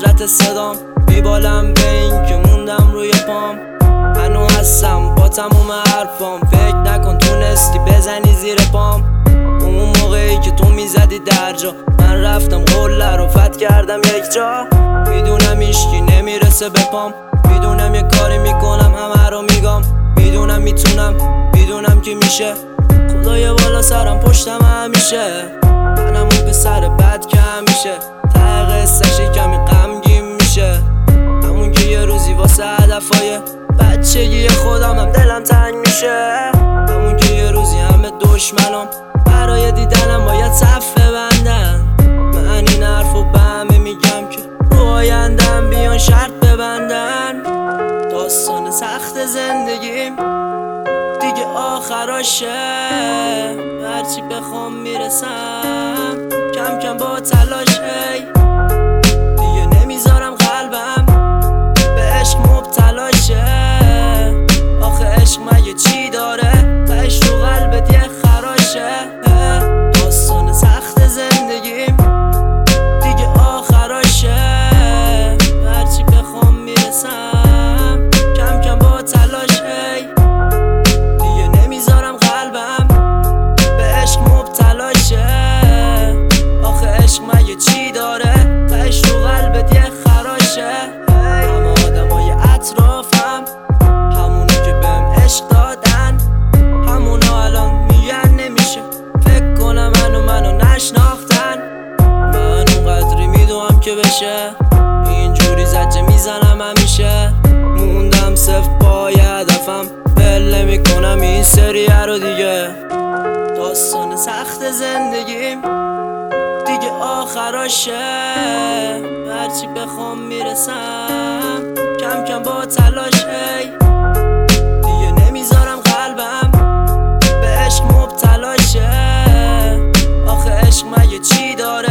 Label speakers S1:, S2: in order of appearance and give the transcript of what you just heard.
S1: قدرت صدام میبالم به این که موندم روی پام. هنو هستم با تموم حرفام، فکر نکن تونستی بزنی زیر پام. اون موقعی که تو میزدی در جا، من رفتم قله رو فتح کردم یک جا. میدونم هیچکی نمیرسه به پام، میدونم یه کاری میکنم همه رو میگم. میدونم میتونم، میدونم که میشه. خدای بالا سرم پشتم همیشه. منم اون پسر بد که همیشه ته قصه‌ش کمی غمگین میشه. همون که یه روزی واسه هدفای بچگی خودم هم دلم تنگ میشه. همون که یه روزی همه دشمنام برای دیدنم باید صف ببندن. من این حرفو به همه میگم که رو آیندم بیان شرط ببندن. داستان سخت زندگیم دیگه آخراشه، هرچی بخوام میرسم کم کم با تلاش. دیگه نمیذارم قلبم به عشق مبتلاشه. آخه عشق مگه چی داره تهش تو قلبت یه خراشه. داستان سخت زندگیم دیگه آخراشه، هرچی بخوام میرسم کم کم با تلاش. مگه چی داره تهش تو قلبت یه خراشه. همه آدمای اطرافم همونو که بهم عشق دادن، همونا الان میگن نمیشه. فکر کنم منو نشناختن. من اونقدری میدونم که بشه، اینجوری زجه میزنم همیشه. موندم صفر پای هدفم، بله میکنم این سریه رو دیگه. داستان سخت زندگیم دیگه آخراشه، هرچی بخوام میرسم کم کم با تلاش. دیگه نمیذارم قلبم به عشق مبتلاشه. آخه عشق مگه چی داره